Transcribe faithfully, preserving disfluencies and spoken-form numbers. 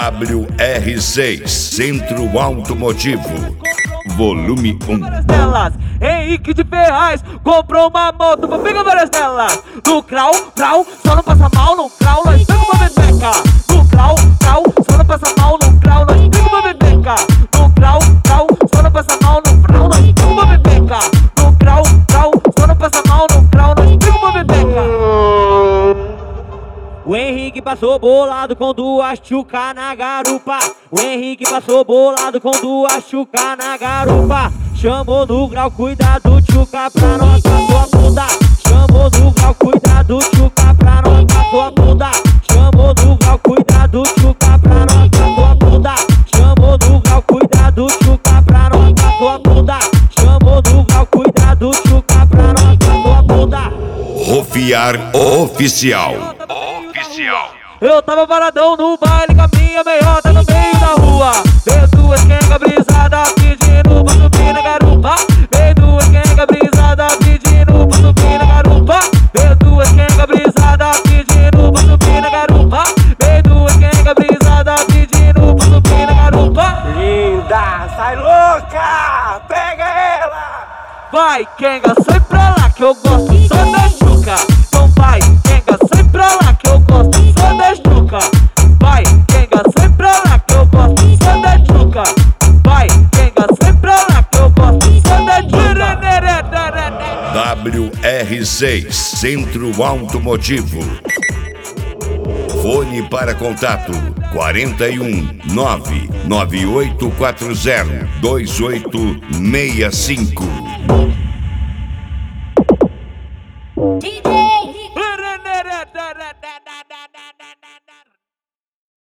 W R seis Centro Automotivo, volume um. Henrique de Ferraz comprou uma moto pra pegar várias delas. No grau, grau, só não passa mal. No grau, nós pega uma bebeca. No grau, grau, só não passa mal. No grau, nós pega uma bebeca. No grau, grau, só não passa mal. No grau, nós pega uma bebeca. No grau, grau, só não passa mal. No grau, nós pega uma bebeca. O Henrique passou bolado com duas tchuca na garupa. O Henrique passou bolado com duas tchuca na garupa. Chamou no grau, cuidado, tchuca pra nós, pra tua bunda. Chamou no grau, cuidado, tchuca pra nós, pra tua bunda. Chamou no grau, cuidado, tchuca pra nós, pra tua bunda. Chamou no grau, cuidado, tchuca pra nós, pra tua bunda. Chamou no grau, cuidado, tchuca pra nós, pra tua bunda. Rufiar Oficial. Oficial. Eu tava paradão no baile com a minha meiota no meio da rua. Veio duas quenga brisada pedindo pra subir na garupa. Veio duas quenga brisada pedindo pra subir na garupa. Veio duas quenga brisada pedindo pra subir na garupa. Veio duas quenga brisada pedindo pra subir na garupa. Linda, sai louca, pega ela. Vai, quenga, sai pra lá que eu gosto só da chuca. Então vai, quenga, sai pra lá que eu gosto só da chuca. Vai, quenga, sai pra lá que eu gosto só da chuca. Vai, quenga, sai pra lá que eu gosto só da chuca. W R seis Centro Automotivo. Fone para contato quarenta e um, nove nove oito quatro zero, dois oito seis cinco. D J